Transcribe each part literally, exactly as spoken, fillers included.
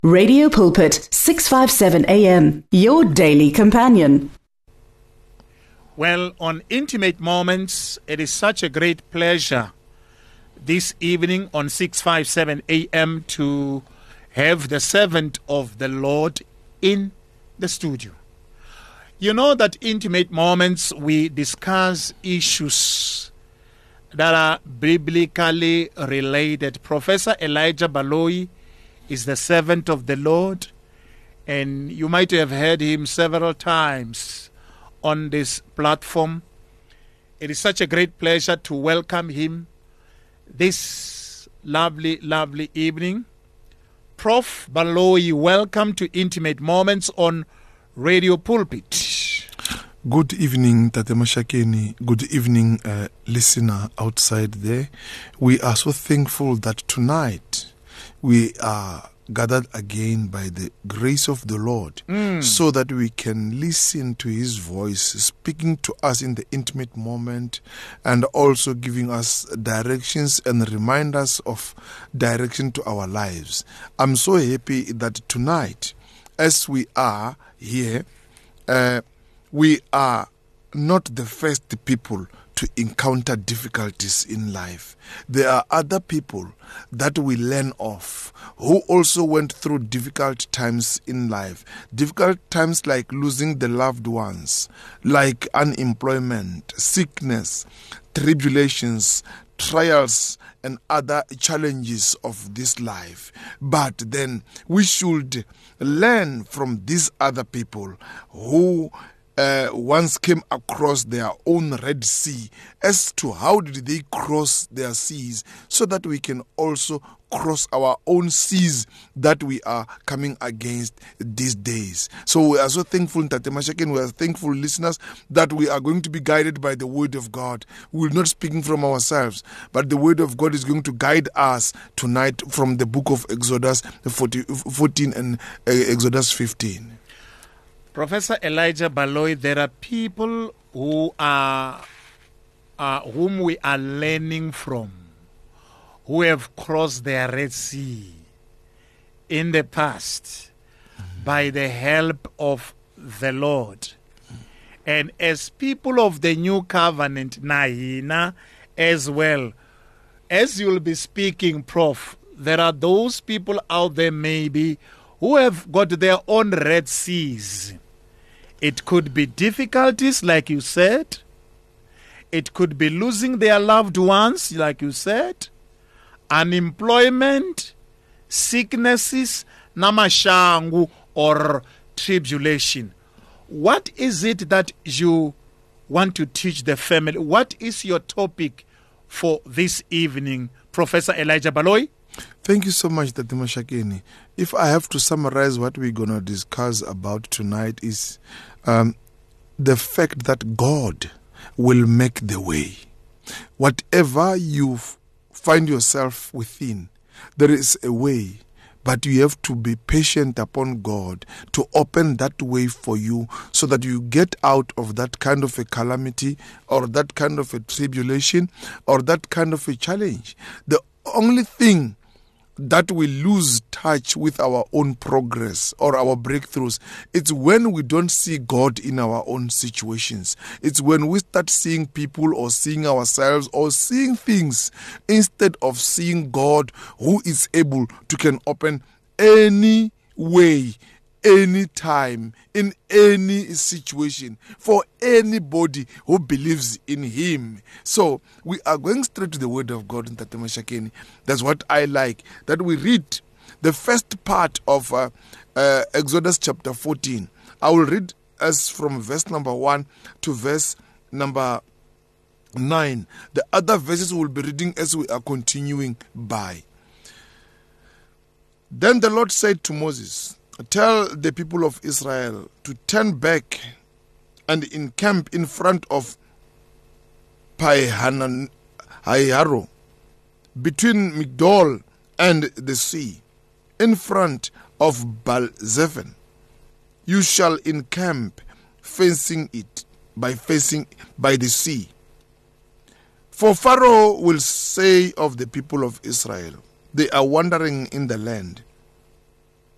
Radio Pulpit, six fifty-seven A M, your daily companion. Well, on Intimate Moments, it is such a great pleasure this evening on six fifty-seven A M to have the servant of the Lord in the studio. You know that Intimate Moments, we discuss issues that are biblically related. Professor Elijah Baloyi is the servant of the Lord, and you might have heard him several times on this platform. It is such a great pleasure to welcome him this lovely, lovely evening. Prof Baloyi, welcome to Intimate Moments on Radio Pulpit. Good evening, Tate Mashakeni. Good evening, uh, listener outside there. We are so thankful that tonight we are gathered again by the grace of the Lord, mm. so that we can listen to His voice speaking to us in the intimate moment, and also giving us directions and reminders of direction to our lives. I'm so happy that tonight, as we are here, uh, we are not the first people to encounter difficulties in life. There are other people that we learn of who also went through difficult times in life. Difficult times like losing the loved ones, like unemployment, sickness, tribulations, trials, and other challenges of this life. But then we should learn from these other people who Uh, once came across their own Red Sea, as to how did they cross their seas, so that we can also cross our own seas that we are coming against these days. So we are so thankful, Tate Mashaken, we are thankful, listeners, that we are going to be guided by the Word of God. We are not speaking from ourselves, but the Word of God is going to guide us tonight from the book of Exodus fourteen and uh, Exodus fifteen. Professor Elijah Baloyi, there are people who are uh, whom we are learning from, who have crossed the Red Sea in the past mm-hmm. by the help of the Lord. Mm-hmm. And as people of the new covenant, Nahina, as well, as you'll be speaking, Prof, there are those people out there maybe who have got their own Red Seas. It could be difficulties, like you said. It could be losing their loved ones, like you said. Unemployment, sicknesses, namashangu, or tribulation. What is it that you want to teach the family? What is your topic for this evening, Professor Elijah Baloyi? Thank you so much, Tate Mashakeni. If I have to summarize what we're going to discuss about tonight is um, the fact that God will make the way. Whatever you f- find yourself within, there is a way, but you have to be patient upon God to open that way for you so that you get out of that kind of a calamity or that kind of a tribulation or that kind of a challenge. The only thing that we lose touch with our own progress or our breakthroughs, it's when we don't see God in our own situations. It's when we start seeing people or seeing ourselves or seeing things instead of seeing God, who is able to can open any way, any time, in any situation, for anybody who believes in Him. So we are going straight to the Word of God in Tate Mashakeni. That's what I like, that we read the first part of uh, uh, Exodus chapter fourteen. I will read as from verse number one to verse number nine. The other verses we'll be reading as we are continuing by. Then the Lord said to Moses, "Tell the people of Israel to turn back and encamp in front of Pi-Hahiroth, between Migdol and the sea, in front of Baal-zephon. You shall encamp facing it, by facing by the sea. For Pharaoh will say of the people of Israel, they are wandering in the land.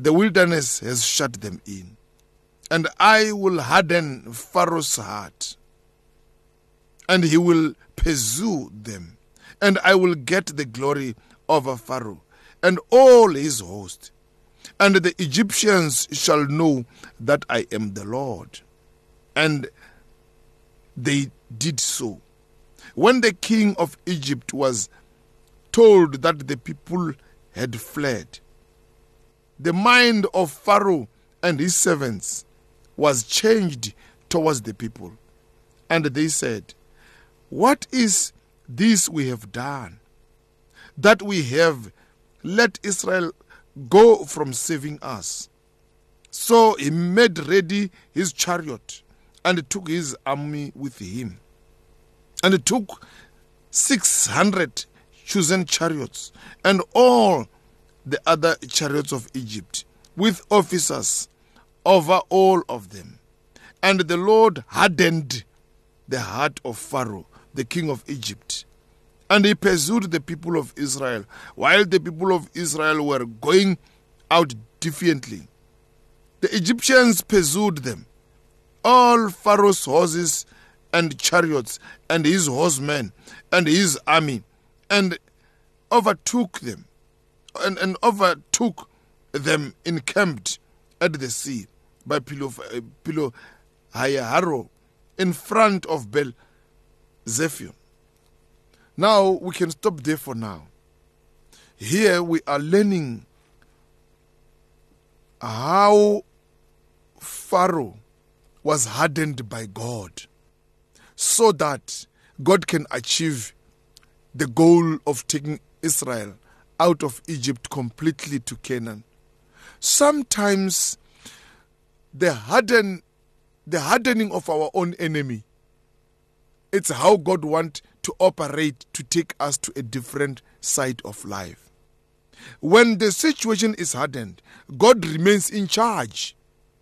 the wilderness has shut them in. And I will harden Pharaoh's heart, and he will pursue them. And I will get the glory over Pharaoh and all his host. And the Egyptians shall know that I am the Lord. And they did so. When the king of Egypt was told that the people had fled, the mind of Pharaoh and his servants was changed towards the people. And they said, what is this we have done, that we have let Israel go from saving us? So he made ready his chariot and took his army with him, and took six hundred chosen chariots and all the other chariots of Egypt, with officers over all of them. And the Lord hardened the heart of Pharaoh, the king of Egypt, and he pursued the people of Israel, while the people of Israel were going out defiantly. The Egyptians pursued them, all Pharaoh's horses and chariots, and his horsemen, and his army, and overtook them, and, and overtook them encamped at the sea by Pilo Hayaharo, in front of Bel Zephion. Now we can stop there for now. Here we are learning how Pharaoh was hardened by God, so that God can achieve the goal of taking Israel out of Egypt completely to Canaan. Sometimes the harden, the hardening of our own enemy, it's how God wants to operate to take us to a different side of life. When the situation is hardened, God remains in charge.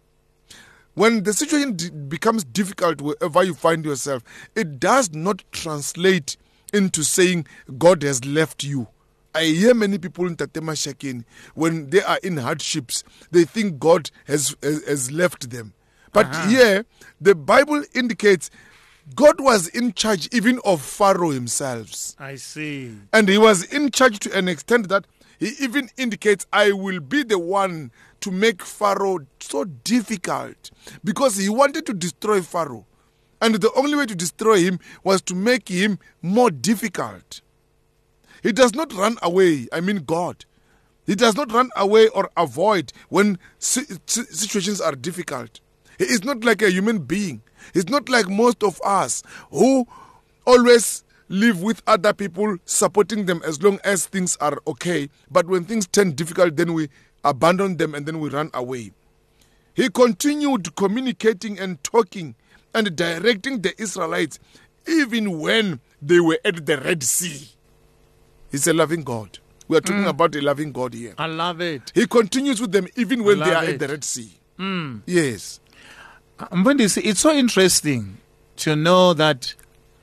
When the situation d- becomes difficult wherever you find yourself, it does not translate into saying God has left you. I hear many people in Tatema Shakeni, when they are in hardships, they think God has, has, has left them. But uh-huh. here, the Bible indicates God was in charge even of Pharaoh himself. I see. And he was in charge to an extent that he even indicates, I will be the one to make Pharaoh so difficult, because he wanted to destroy Pharaoh. And the only way to destroy him was to make him more difficult. He does not run away, I mean God. He does not run away or avoid when situations are difficult. He is not like a human being. He's not like most of us who always live with other people, supporting them as long as things are okay. But when things turn difficult, then we abandon them and then we run away. He continued communicating and talking and directing the Israelites even when they were at the Red Sea. He's a loving God. We are talking mm. about a loving God here. I love it. He continues with them even when they are it. at the Red Sea. Mm. Yes. It's so interesting to know that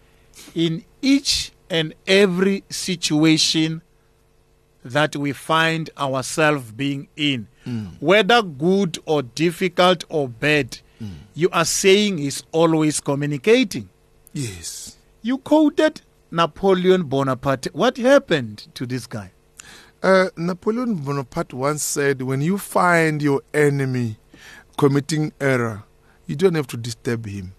in each and every situation that we find ourselves being in, mm. whether good or difficult or bad, mm. you are saying he's always communicating. Yes. You quoted Napoleon Bonaparte. What happened to this guy? Uh, Napoleon Bonaparte once said, when you find your enemy committing error, you don't have to disturb him.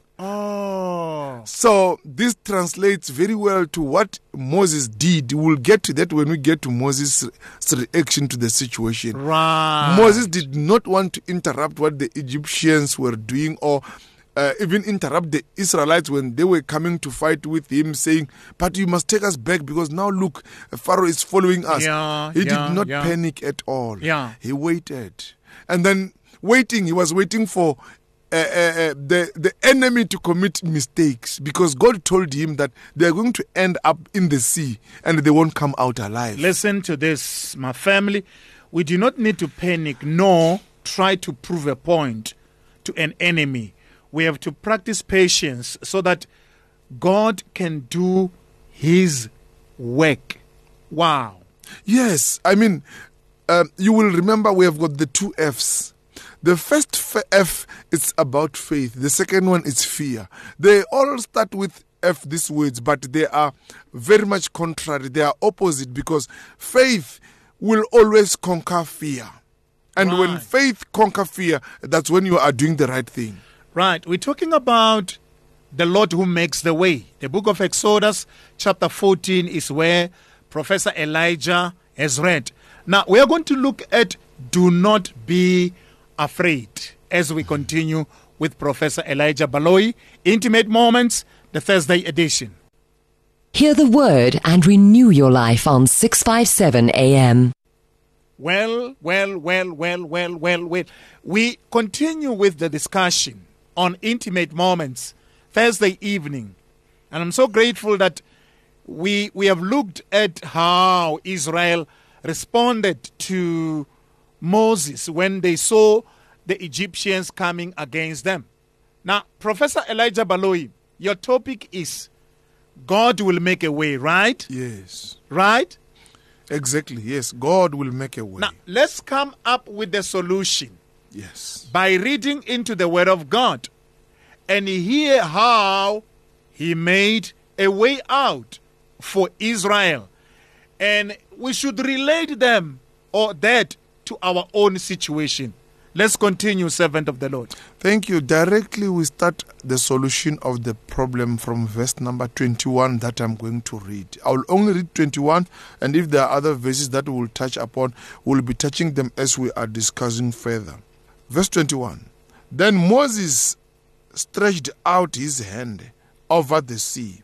Oh. So this translates very well to what Moses did. We'll get to that when we get to Moses' reaction to the situation. Right. Moses did not want to interrupt what the Egyptians were doing, or uh, even interrupt the Israelites when they were coming to fight with him, saying, but you must take us back because now look, Pharaoh is following us. Yeah, he yeah, did not yeah. panic at all. Yeah. He waited. And then waiting, he was waiting for Uh, uh, uh, the the enemy to commit mistakes, because God told him that they are going to end up in the sea and they won't come out alive. Listen to this, my family. We do not need to panic nor try to prove a point to an enemy. We have to practice patience so that God can do his work. Wow. Yes, I mean, um, you will remember we have got the two F's. The first f- F is about faith. The second one is fear. They all start with F, these words, but they are very much contrary. They are opposite, because faith will always conquer fear. And Right. when faith conquer fear, that's when you are doing the right thing. Right. We're talking about the Lord who makes the way. The book of Exodus, chapter fourteen, is where Professor Elijah has read. Now, we are going to look at do not be afraid as we continue with Professor Elijah Baloyi, Intimate Moments, the Thursday edition. Hear the word and renew your life on six fifty-seven A M. Well, well, well, well, well, well, well. We continue with the discussion on Intimate Moments, Thursday evening. And I'm so grateful that we we have looked at how Israel responded to Moses when they saw the Egyptians coming against them. Now, Professor Elijah Baloyi, your topic is God will make a way, right? Yes. Right? Exactly. Yes. God will make a way. Now, let's come up with the solution Yes. by reading into the Word of God and hear how He made a way out for Israel. And we should relate them or that to our own situation. Let's continue, servant of the Lord. Thank you. Directly we start the solution of the problem from verse number twenty-one that I'm going to read. I will only read twenty-one, and if there are other verses that we will touch upon, we'll be touching them as we are discussing further. Verse twenty-one. Then Moses stretched out his hand over the sea,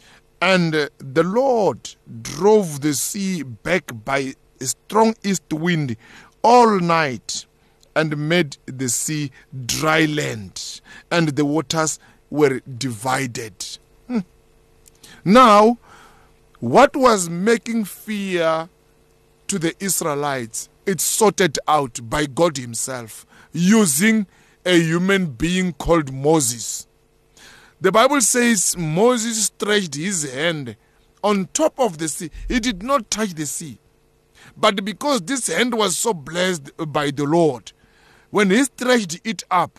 and the Lord drove the sea back by a strong east wind all night, and made the sea dry land, and the waters were divided. Hmm. Now, what was making fear to the Israelites, it's sorted out by God Himself, using a human being called Moses. The Bible says Moses stretched his hand on top of the sea. He did not touch the sea. But because this hand was so blessed by the Lord, when he stretched it up,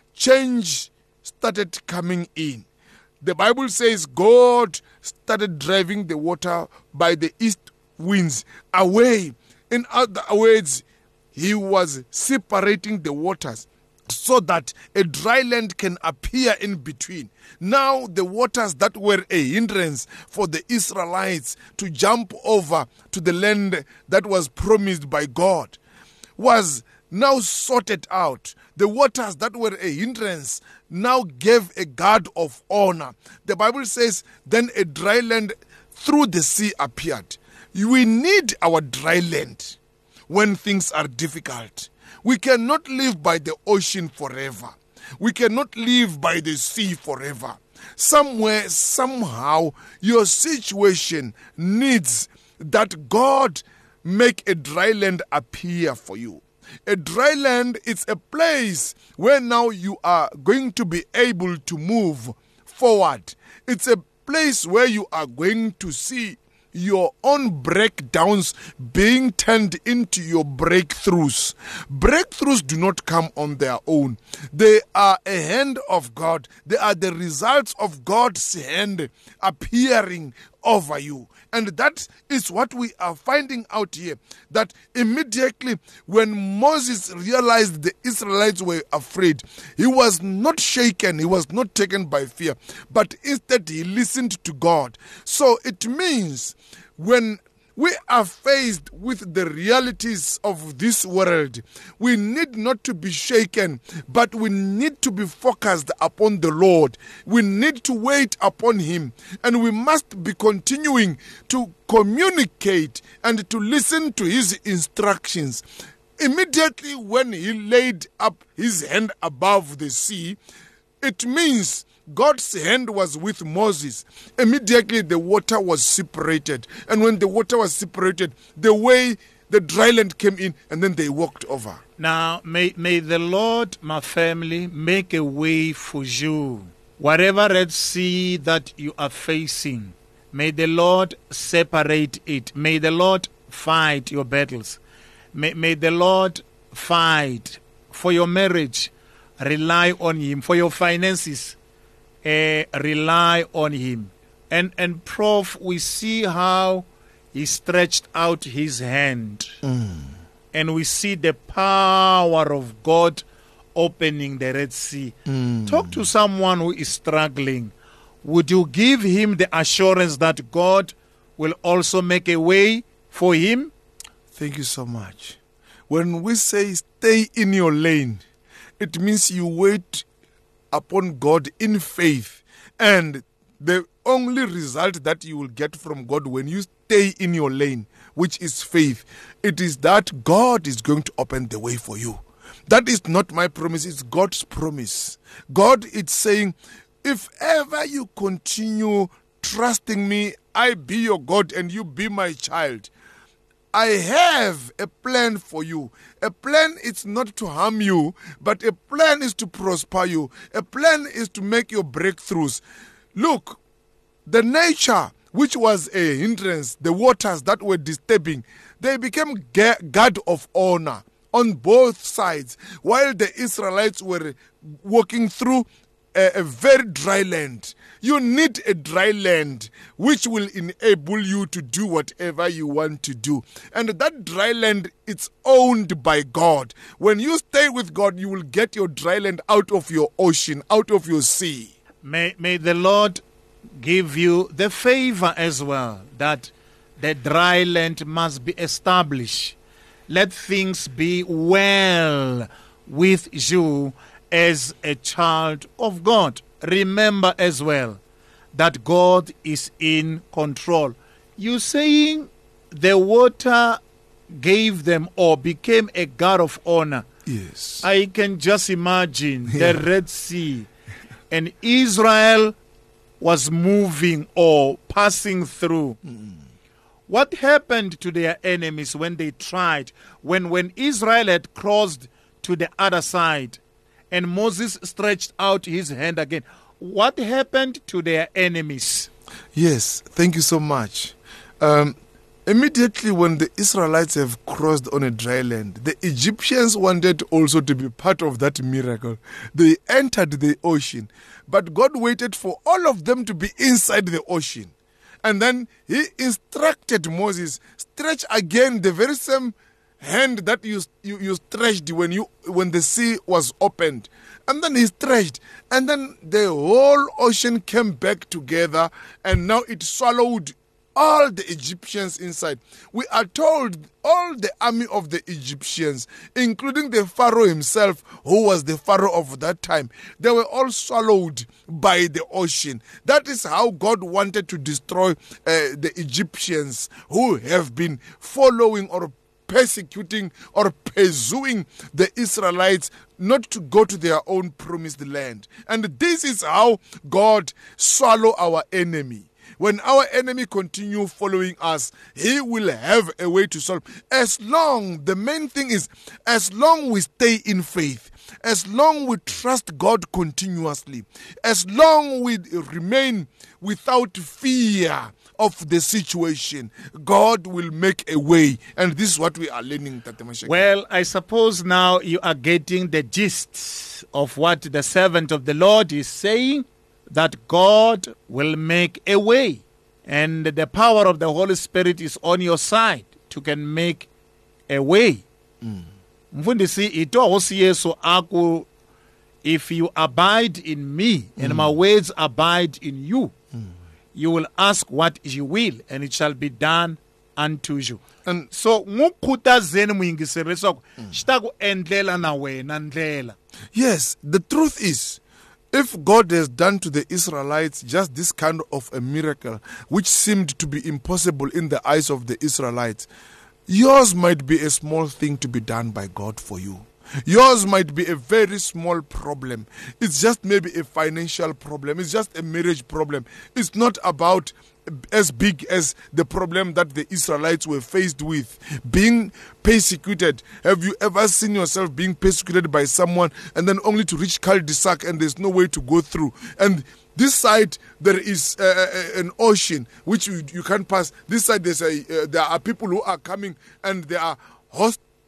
change started coming in. The Bible says God started driving the water by the east winds away. In other words, He was separating the waters so that a dry land can appear in between. Now the waters that were a hindrance for the Israelites to jump over to the land that was promised by God was now sorted out. The waters that were a hindrance now gave a guard of honor. The Bible says, then a dry land through the sea appeared. We need our dry land when things are difficult. We cannot live by the ocean forever. We cannot live by the sea forever. Somewhere, somehow, your situation needs that God make a dry land appear for you. A dry land is a place where now you are going to be able to move forward. It's a place where you are going to see your own breakdowns being turned into your breakthroughs. Breakthroughs do not come on their own. They are a hand of God. They are the results of God's hand appearing over you. And that is what we are finding out here. That immediately when Moses realized the Israelites were afraid, he was not shaken, he was not taken by fear, but instead he listened to God. So it means when we are faced with the realities of this world, we need not to be shaken, but we need to be focused upon the Lord. We need to wait upon Him, and we must be continuing to communicate and to listen to His instructions. Immediately when He laid up His hand above the sea, it means God's hand was with Moses. Immediately the water was separated. And when the water was separated, the way the dry land came in, and then they walked over. Now, may, may the Lord, my family, make a way for you. Whatever Red Sea that you are facing, may the Lord separate it. May the Lord fight your battles. May, may the Lord fight for your marriage. Rely on Him. For your finances, uh, rely on Him. And, and Prof, we see how He stretched out His hand. Mm. And we see the power of God opening the Red Sea. Mm. Talk to someone who is struggling. Would you give him the assurance that God will also make a way for him? Thank you so much. When we say stay in your lane, it means you wait upon God in faith. And the only result that you will get from God when you stay in your lane, which is faith, it is that God is going to open the way for you. That is not my promise, it's God's promise. God is saying, if ever you continue trusting me, I be your God and you be my child, I have a plan for you. A plan is not to harm you, but a plan is to prosper you. A plan is to make your breakthroughs. Look, the nature which was a hindrance, the waters that were disturbing, they became guard of honor on both sides, while the Israelites were walking through a, a very dry land. You need a dry land which will enable you to do whatever you want to do. And that dry land, it's owned by God. When you stay with God, you will get your dry land out of your ocean, out of your sea. May, may the Lord give you the favor as well, that the dry land must be established. Let things be well with you as a child of God. Remember as well that God is in control. You saying the water gave them or became a guard of honor. Yes. I can just imagine Yeah. the Red Sea and Israel was moving or passing through. Mm. What happened to their enemies when they tried? When, when Israel had crossed to the other side and Moses stretched out his hand again, what happened to their enemies? Yes, thank you so much. Um, immediately when the Israelites have crossed on a dry land, the Egyptians wanted also to be part of that miracle. They entered the ocean, but God waited for all of them to be inside the ocean. And then he instructed Moses, stretch again the very same hand that you, you, you stretched when, you, when the sea was opened. And then he stretched. And then the whole ocean came back together. And now it swallowed all the Egyptians inside. We are told all the army of the Egyptians, including the Pharaoh himself, who was the Pharaoh of that time, they were all swallowed by the ocean. That is how God wanted to destroy uh, the Egyptians who have been following or persecuting or pursuing the Israelites not to go to their own promised land. And this is how God swallow our enemy. When our enemy continue following us, he will have a way to solve. As long, the main thing is, as long we stay in faith, as long we trust God continuously, as long we remain without fear of the situation, God will make a way. And this is what we are learning, Tate Mashaki. Well, I suppose now you are getting the gist of what the servant of the Lord is saying, that God will make a way. And the power of the Holy Spirit is on your side to can make a way. Mfundisi ito hosi Yesu aku, if you abide in me and my words abide in you, you will ask what you will and it shall be done unto you. And So ngukhuthazeni muyingisele leswaku xita ku endlela na wena ndlela. yes, the truth is, if God has done to the Israelites just this kind of a miracle, which seemed to be impossible in the eyes of the Israelites, yours might be a small thing to be done by God for you. Yours might be a very small problem. It's just maybe a financial problem. It's just a marriage problem. It's not about as big as the problem that the Israelites were faced with, being persecuted. Have you ever seen yourself being persecuted by someone and then only to reach cul-de-sac and there's no way to go through? And this side there is uh, an ocean which you, you can't pass. This side there's a, uh, there are people who are coming and they are hostile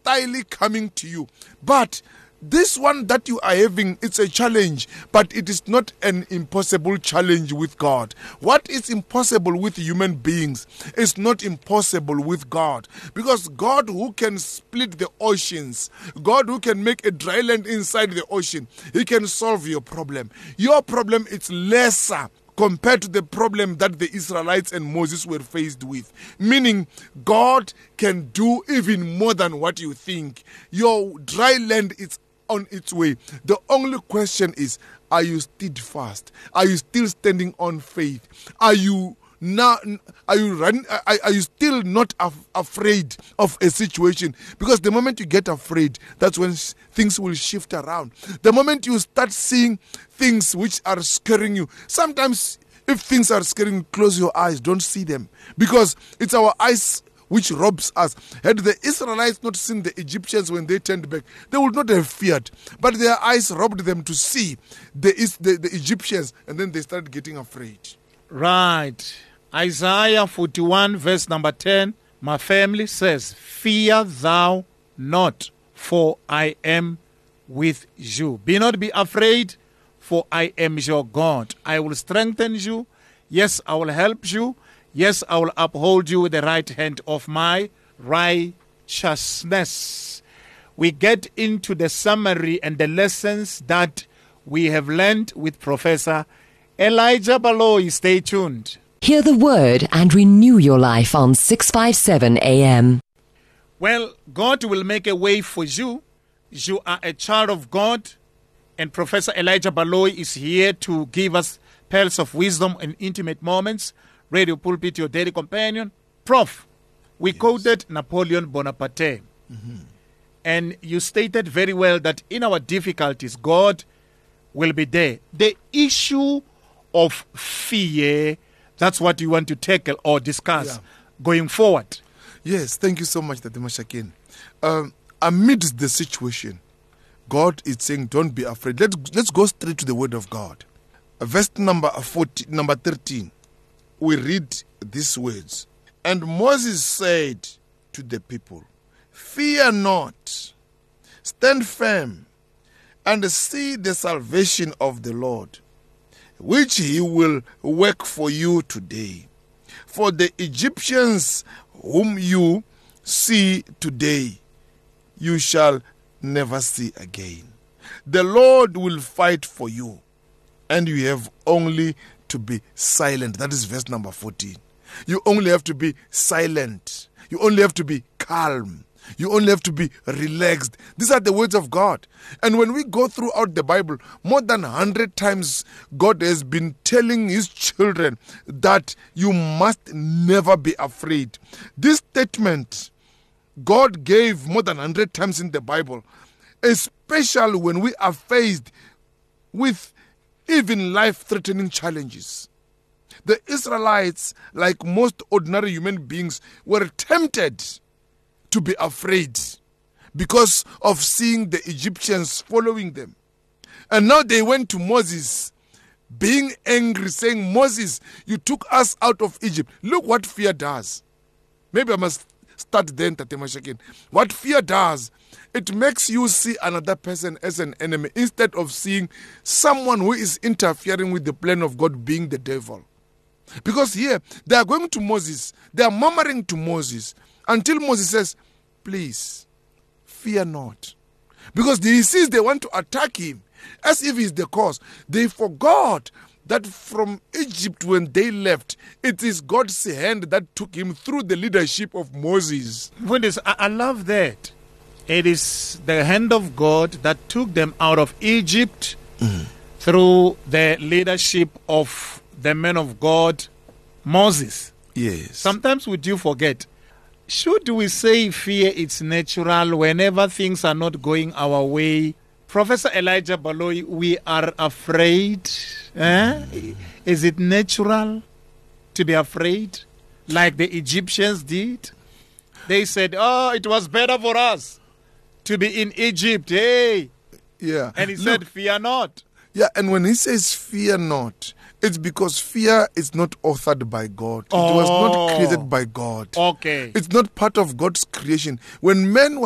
hostilely coming to you. But this one that you are having, it's a challenge, but it is not an impossible challenge with God. What is impossible with human beings is not impossible with God. Because God who can split the oceans, God who can make a dry land inside the ocean, He can solve your problem. Your problem is lesser compared to the problem that the Israelites and Moses were faced with. Meaning, God can do even more than what you think. Your dry land is on its way. The only question is, are you steadfast? Are you still standing on faith? Are you now? Are you running? Are, are you still not af- afraid of a situation? Because the moment you get afraid, that's when sh- things will shift around. The moment you start seeing things which are scaring you, sometimes if things are scaring you, close your eyes, don't see them, because it's our eyes which robs us. Had the Israelites not seen the Egyptians when they turned back, they would not have feared. But their eyes robbed them to see the, the, the Egyptians, and then they started getting afraid. Right. Isaiah forty-one, verse number ten, my family says, fear thou not, for I am with you. Be not be afraid, for I am your God. I will strengthen you. Yes, I will help you. Yes, I will uphold you with the right hand of my righteousness. We get into the summary and the lessons that we have learned with Professor Elijah Baloyi. Stay tuned. Hear the word and renew your life on six fifty-seven A M. Well, God will make a way for you. You are a child of God, and Professor Elijah Baloyi is here to give us pearls of wisdom and intimate moments. Radio Pulpit, your daily companion. Prof, we yes. quoted Napoleon Bonaparte. Mm-hmm. And you stated very well that in our difficulties, God will be there. The issue of fear, that's what you want to tackle or discuss yeah. going forward. Yes, thank you so much, Tati Mashakin. Um, amidst the situation, God is saying, don't be afraid. Let's, let's go straight to the word of God. Verse number fourteen, number thirteen. We read these words. And Moses said to the people, fear not, stand firm, and see the salvation of the Lord, which He will work for you today. For the Egyptians whom you see today, you shall never see again. The Lord will fight for you, and you have only to be silent. That is verse number fourteen. You only have to be silent. You only have to be calm. You only have to be relaxed. These are the words of God. And when we go throughout the Bible, more than a hundred times God has been telling His children that you must never be afraid. This statement God gave more than a hundred times in the Bible, especially when we are faced with even life-threatening challenges. The Israelites, like most ordinary human beings, were tempted to be afraid because of seeing the Egyptians following them. And now they went to Moses, being angry, saying, Moses, you took us out of Egypt. Look what fear does. Maybe I must start then, Tate Mashakin. What fear does, it makes you see another person as an enemy instead of seeing someone who is interfering with the plan of God being the devil. Because here, they are going to Moses, they are murmuring to Moses, until Moses says, please, fear not. Because he sees they want to attack him, as if he's the cause. They forgot that from Egypt when they left, it is God's hand that took him through the leadership of Moses. I, I love that. It is the hand of God that took them out of Egypt mm. through the leadership of the man of God, Moses. Yes. Sometimes we do forget. Should we say fear is natural whenever things are not going our way? Professor Elijah Baloyi, we are afraid. Eh? Is it natural to be afraid like the Egyptians did? They said, oh, it was better for us to be in Egypt. Hey. Yeah. And he Look, said, fear not. Yeah, and when he says fear not, it's because fear is not authored by God. It oh. was not created by God. Okay. It's not part of God's creation. When man was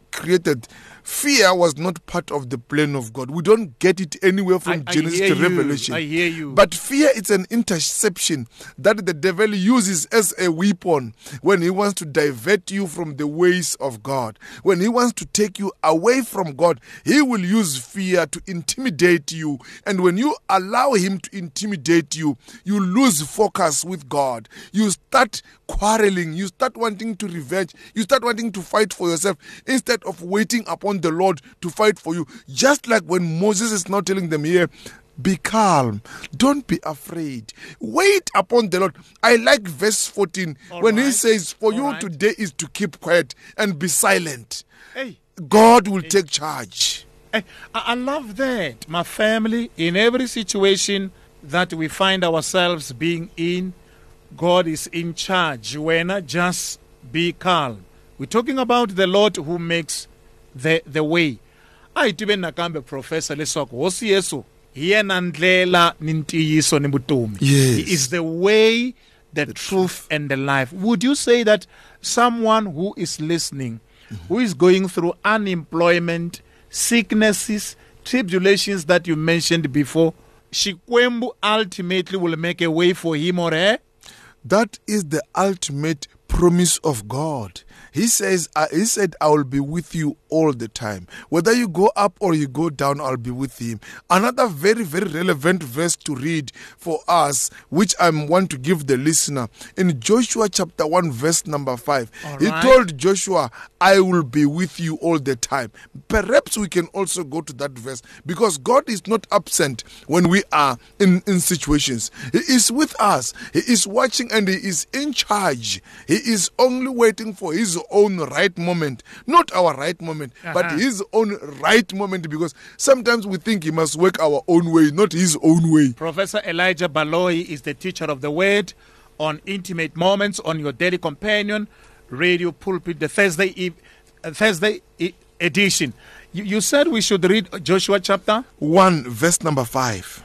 created, fear was not part of the plan of God. We don't get it anywhere from I, I Genesis hear to you. Revelation. I hear you. But fear is an interception that the devil uses as a weapon when he wants to divert you from the ways of God. When he wants to take you away from God, he will use fear to intimidate you. And when you allow him to intimidate you, you lose focus with God. You start quarreling. You start wanting to revenge. You start wanting to fight for yourself instead of waiting upon the Lord to fight for you. Just like when Moses is now telling them here, be calm. Don't be afraid. Wait upon the Lord. I like verse fourteen All when right. he says, for All you right. today is to keep quiet and be silent. Hey. God will take charge. I, I love that. My family, in every situation that we find ourselves being in, God is in charge. When just be calm. We're talking about the Lord who makes the the way. Ayi tibe nakambe professor leswaku hosi Yesu yena ndlela ni ntiyiso ni vutomi. Yes. He is the way, the, the truth, truth and the life. Would you say that someone who is listening, mm-hmm. who is going through unemployment, sicknesses, tribulations that you mentioned before, Xikwembu ultimately will make a way for him or her? That is the ultimate promise of God. He says, uh, he said, I will be with you all the time. Whether you go up or you go down, I'll be with him. Another very, very relevant verse to read for us, which I want to give the listener, in Joshua chapter one, verse number five. All he right. told Joshua, I will be with you all the time. Perhaps we can also go to that verse, because God is not absent when we are in, in situations. He is with us. He is watching and he is in charge. He is only waiting for his own right moment, not our right moment, Uh-huh. but his own right moment, because sometimes we think he must work our own way, not his own way. Professor Elijah Baloyi is the teacher of the word on Intimate Moments on your Daily Companion Radio Pulpit, the Thursday eve, uh, Thursday e- edition. You, you said we should read Joshua chapter one, verse number five.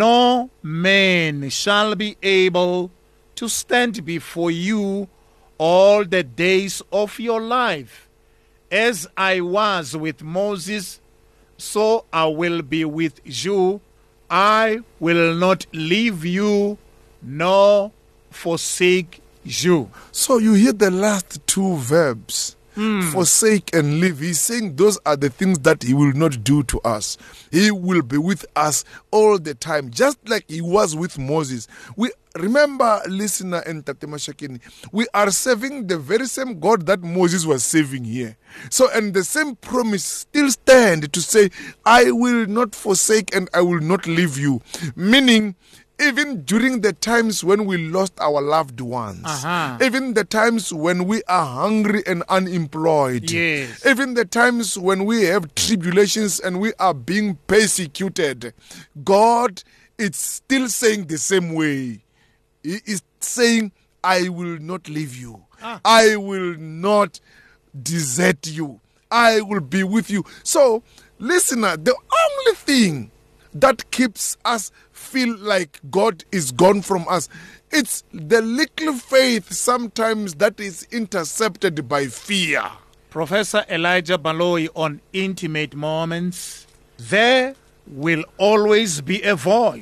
No man shall be able to stand before you all the days of your life. As I was with Moses, so I will be with you. I will not leave you nor forsake you. So you hear the last two verbs. Mm. Forsake and leave. He's saying those are the things that he will not do to us. He will be with us all the time, just like he was with Moses. We remember, listener and Tate Mashakeni, we are serving the very same God that Moses was serving here. So, and the same promise still stand to say, I will not forsake and I will not leave you. Meaning, even during the times when we lost our loved ones, Uh-huh. even the times when we are hungry and unemployed, Yes. even the times when we have tribulations and we are being persecuted, God is still saying the same way. He is saying, I will not leave you. Ah. I will not desert you. I will be with you. So, listener, the only thing that keeps us feel like God is gone from us, it's the little faith sometimes that is intercepted by fear. Professor Elijah Baloyi on Intimate Moments. There will always be a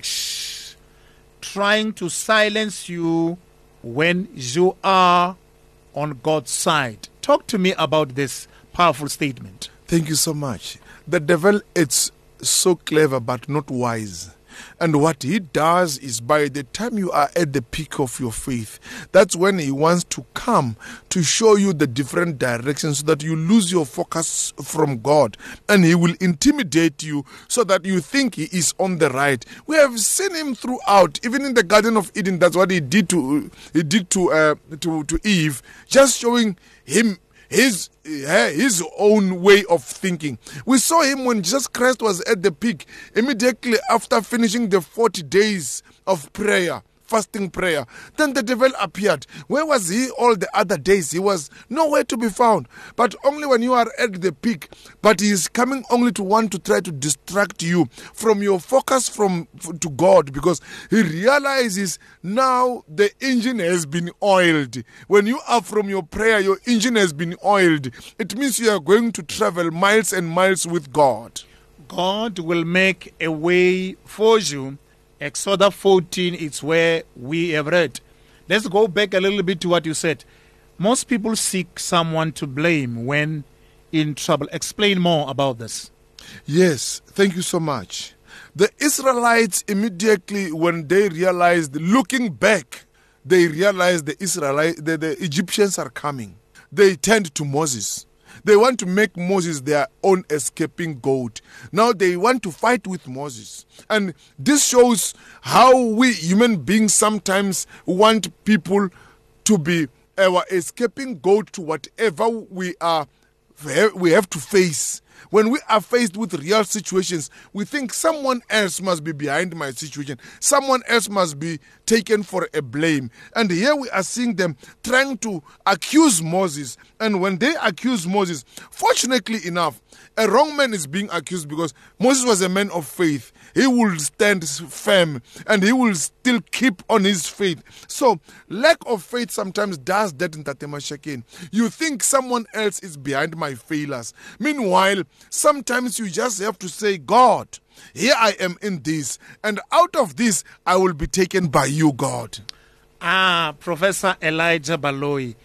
voice trying to silence you when you are on God's side. Talk to me about this powerful statement. Thank you so much. The devil, it's so clever but not wise. And what he does is, by the time you are at the peak of your faith, that's when he wants to come to show you the different directions so that you lose your focus from God. And he will intimidate you so that you think he is on the right. We have seen him throughout, even in the Garden of Eden. That's what he did to he did to uh, to to Eve, just showing him his his own way of thinking. We saw him when Jesus Christ was at the peak, immediately after finishing the forty days of prayer, fasting prayer. Then the devil appeared. Where was he all the other days? He was nowhere to be found. But only when you are at the peak. But he is coming only to want to try to distract you from your focus from to God, because he realizes now the engine has been oiled. When you are from your prayer, your engine has been oiled. It means you are going to travel miles and miles with God. God will make a way for you. Exodus fourteen is where we have read. Let's go back a little bit to what you said. Most people seek someone to blame when in trouble. Explain more about this. Yes, thank you so much. The Israelites immediately, when they realized, looking back, they realized the Israelites, the, the Egyptians are coming. They turned to Moses. They want to make Moses their own escaping goat. Now they want to fight with Moses. And this shows how we human beings sometimes want people to be our escaping goat to whatever we are, we have to face. When we are faced with real situations, we think someone else must be behind my situation. Someone else must be taken for a blame. And here we are seeing them trying to accuse Moses. And when they accuse Moses, fortunately enough, a wrong man is being accused because Moses was a man of faith. He will stand firm and he will still keep on his faith. So lack of faith sometimes does that in Tate Mashakeni. You think someone else is behind my failures. Meanwhile, sometimes you just have to say, God, here I am in this, and out of this I will be taken by you, God. Ah, Professor Elijah Baloyi,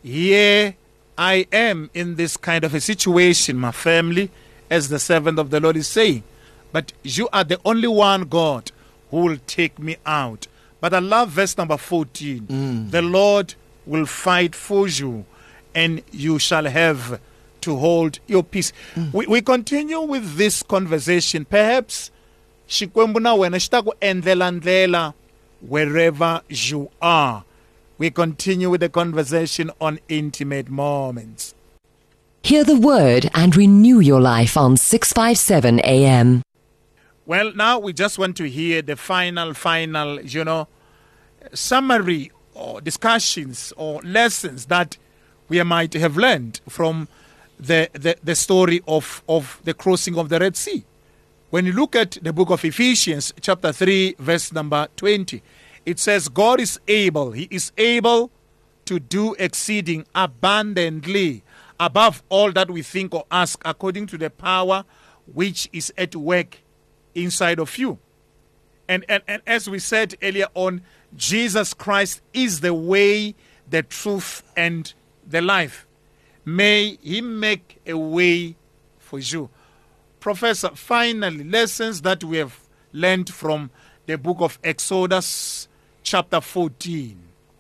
here I am in this kind of a situation, my family, as the servant of the Lord is saying. But you are the only one, God, who will take me out. But I love verse number fourteen. Mm. The Lord will fight for you, and you shall have to hold your peace. Mm. We, we continue with this conversation. Perhaps Xikwembu na wena xi ta ku endlela ndlela wherever you are. We continue with the conversation on intimate moments. Hear the word and renew your life on six fifty-seven A M. Well, now we just want to hear the final, final, you know, summary or discussions or lessons that we might have learned from the, the, the story of, of the crossing of the Red Sea. When you look at the book of Ephesians, chapter three, verse number twenty, it says, God is able, He is able to do exceeding abundantly above all that we think or ask, according to the power which is at work inside of you. And, and, and as we said earlier on, Jesus Christ is the way, the truth, and the life. May He make a way for you. Professor, finally, lessons that we have learned from the book of Exodus, chapter fourteen.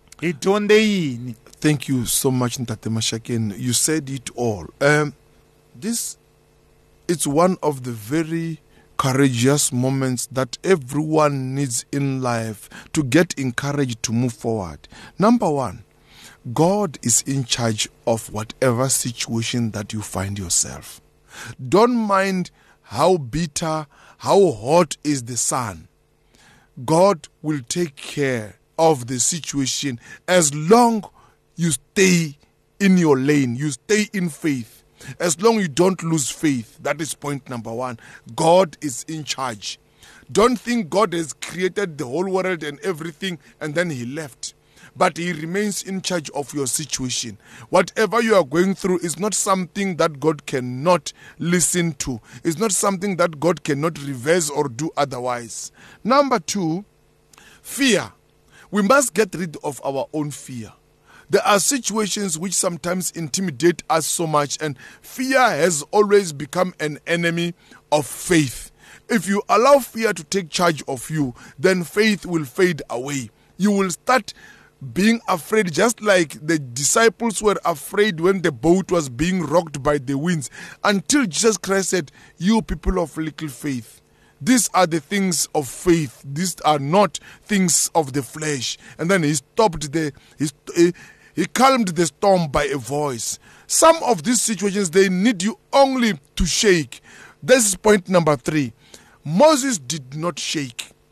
Thank you so much, Ntate Mashakeni. You said it all. Um, this it's one of the very courageous moments that everyone needs in life to get encouraged to move forward. Number one, God is in charge of whatever situation that you find yourself. Don't mind how bitter, how hot is the sun. God will take care of the situation as long you stay in your lane, you stay in faith. As long as you don't lose faith. That is point number one. God is in charge. Don't think God has created the whole world and everything and then He left. But He remains in charge of your situation. Whatever you are going through is not something that God cannot listen to. It's not something that God cannot reverse or do otherwise. Number two, fear. We must get rid of our own fear. There are situations which sometimes intimidate us so much, and fear has always become an enemy of faith. If you allow fear to take charge of you, then faith will fade away. You will start being afraid, just like the disciples were afraid when the boat was being rocked by the winds, until Jesus Christ said, "You people of little faith." These are the things of faith. These are not things of the flesh. And then he stopped the, he, he, he calmed the storm by a voice. Some of these situations, they need you only to shake. This is point number three. Moses did not shake.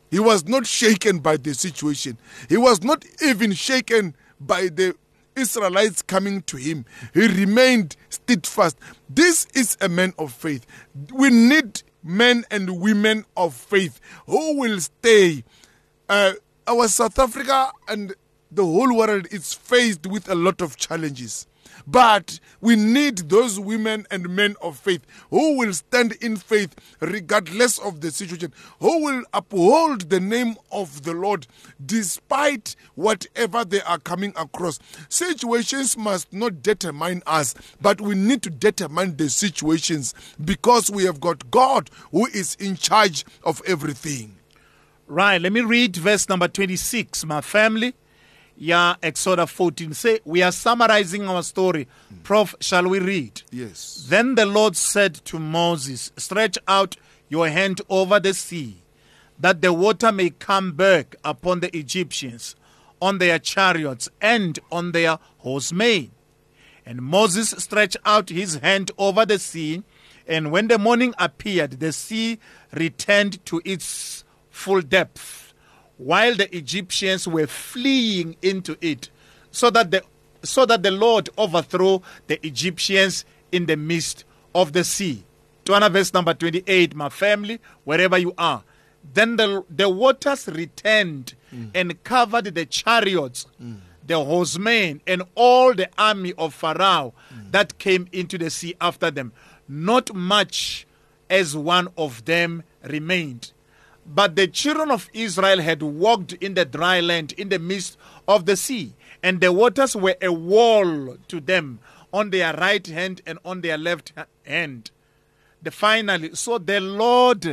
He was not shaken by the situation. He was not even shaken by the Israelites coming to him. He remained steadfast. This is a man of faith. We need men and women of faith who will stay. Uh, our South Africa and the whole world is faced with a lot of challenges. But we need those women and men of faith who will stand in faith regardless of the situation, who will uphold the name of the Lord despite whatever they are coming across. Situations must not determine us, but we need to determine the situations because we have got God who is in charge of everything. Right, let me read verse number twenty-six, my family. Yeah, Exodus fourteen. Say, we are summarizing our story. Mm. Prof, shall we read? Yes. Then the Lord said to Moses, stretch out your hand over the sea, that the water may come back upon the Egyptians, on their chariots, and on their horsemen. And Moses stretched out his hand over the sea, and when the morning appeared, the sea returned to its full depth, while the Egyptians were fleeing into it, so that the so that the Lord overthrew the Egyptians in the midst of the sea. Tuana verse number twenty-eight, my family, wherever you are. Then the, the waters returned mm. and covered the chariots, mm. the horsemen, and all the army of Pharaoh mm. that came into the sea after them. Not much as one of them remained. But the children of Israel had walked in the dry land in the midst of the sea, and the waters were a wall to them on their right hand and on their left hand. The finally, so the Lord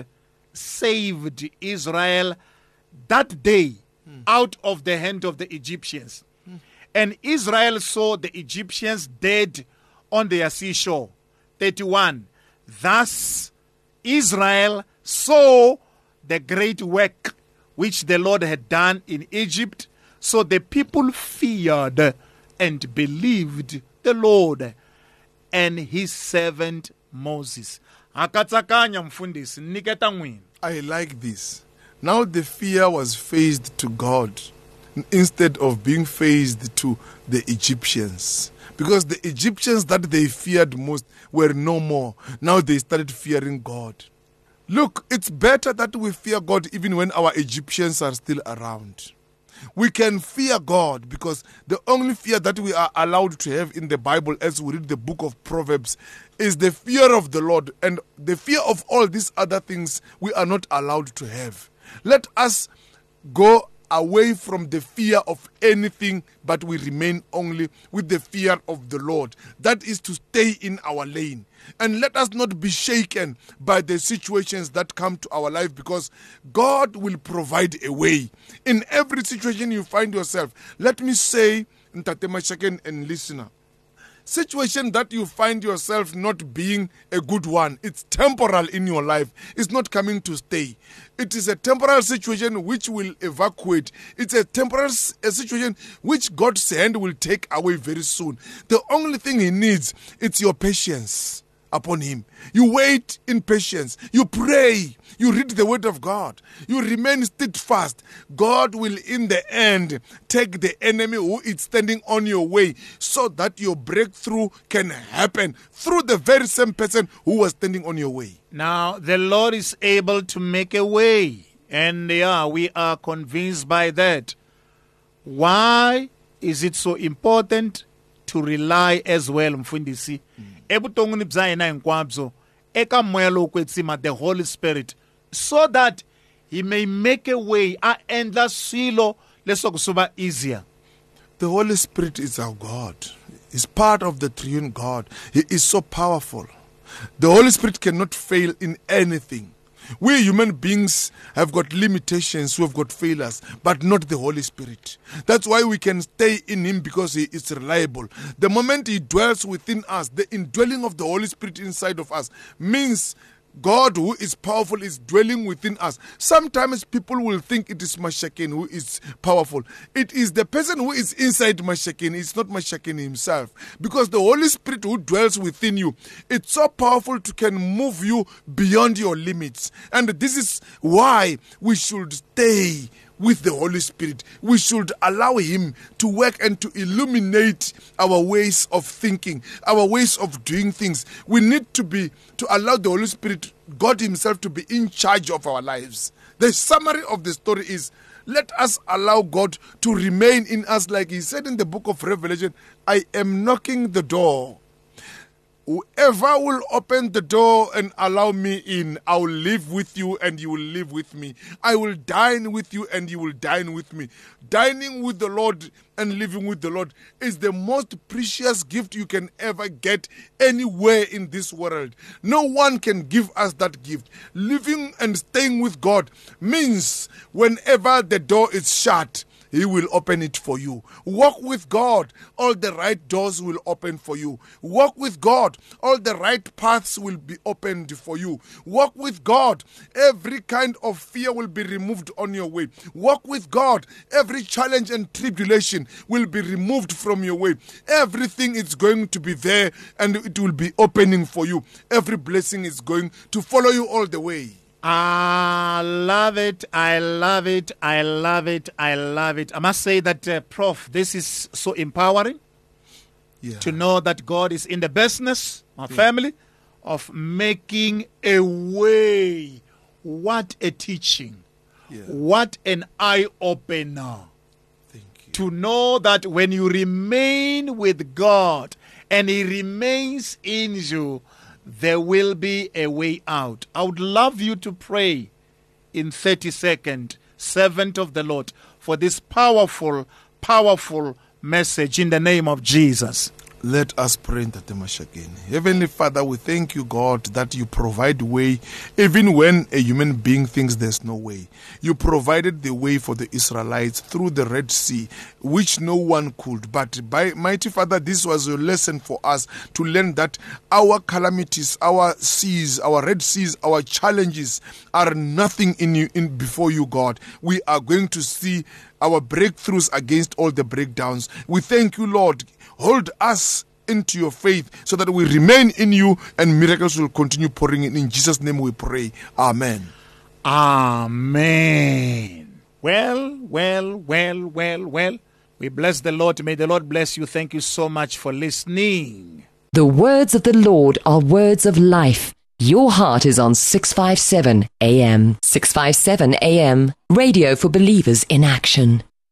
saved Israel that day mm. out of the hand of the Egyptians. Mm. And Israel saw the Egyptians dead on their seashore. thirty-one. Thus Israel saw the great work which the Lord had done in Egypt. So the people feared and believed the Lord and his servant Moses. I like this. Now the fear was phased to God instead of being phased to the Egyptians. Because the Egyptians that they feared most were no more. Now they started fearing God. Look, it's better that we fear God even when our Egyptians are still around. We can fear God because the only fear that we are allowed to have in the Bible as we read the book of Proverbs is the fear of the Lord, and the fear of all these other things we are not allowed to have. Let us go away from the fear of anything, but we remain only with the fear of the Lord. That is to stay in our lane. And let us not be shaken by the situations that come to our life, because God will provide a way. In every situation you find yourself, let me say, Ntate Mashakeni and listener, situation that you find yourself not being a good one, it's temporal in your life. It's not coming to stay. It is a temporal situation which will evacuate. It's a temporal a situation which God's hand will take away very soon. The only thing he needs, it's your patience upon him. You wait in patience. You pray. You read the word of God. You remain steadfast. God will in the end take the enemy who is standing on your way so that your breakthrough can happen through the very same person who was standing on your way. Now, the Lord is able to make a way. And yeah, we are convinced by that. Why is it so important to rely as well, Mfundisi? Mm. Ebutonguni bzayena inkwabzo eka moya lo kwetsima, the Holy Spirit, so that he may make a way a endla silo lesokusuba easier. The Holy Spirit is our God. He's part of the triune God. He is so powerful. The Holy Spirit cannot fail in anything. We human beings have got limitations, we have got failures, but not the Holy Spirit. That's why we can stay in him, because he is reliable. The moment he dwells within us, the indwelling of the Holy Spirit inside of us means God who is powerful is dwelling within us. Sometimes people will think it is Mashakeni who is powerful. It is the person who is inside Mashakeni. It's not Mashakeni himself. Because the Holy Spirit who dwells within you, it's so powerful to can move you beyond your limits. And this is why we should stay with the Holy Spirit. We should allow Him to work and to illuminate our ways of thinking, our ways of doing things. We need to be, to allow the Holy Spirit, God Himself, to be in charge of our lives. The summary of the story is, let us allow God to remain in us, like He said in the book of Revelation, I am knocking the door. Whoever will open the door and allow me in, I will live with you and you will live with me. I will dine with you and you will dine with me. Dining with the Lord and living with the Lord is the most precious gift you can ever get anywhere in this world. No one can give us that gift. Living and staying with God means whenever the door is shut, He will open it for you. Walk with God, all the right doors will open for you. Walk with God, all the right paths will be opened for you. Walk with God, every kind of fear will be removed on your way. Walk with God, every challenge and tribulation will be removed from your way. Everything is going to be there and it will be opening for you. Every blessing is going to follow you all the way. I love it. I love it. I love it. I love it. I must say that, uh, Prof, this is so empowering Yeah. to know that God is in the business, my family, of making a way. What a teaching. Yeah. What an eye-opener. Thank you. To know that when you remain with God and He remains in you, there will be a way out. I would love you to pray in thirty seconds, servant of the Lord, for this powerful, powerful message in the name of Jesus. Let us pray in Tate Mashakeni. Heavenly Father, we thank you, God, that you provide way even when a human being thinks there's no way. You provided the way for the Israelites through the Red Sea, which no one could. But by mighty Father, this was a lesson for us to learn that our calamities, our seas, our Red Seas, our challenges are nothing in you, in before you, God. We are going to see our breakthroughs against all the breakdowns. We thank you, Lord. Hold us into your faith so that we remain in you and miracles will continue pouring in. In Jesus' name we pray. Amen. Amen. Well, well, well, well, well. We bless the Lord. May the Lord bless you. Thank you so much for listening. The words of the Lord are words of life. Your heart is on six fifty-seven A M. six fifty-seven A M. Radio for believers in action.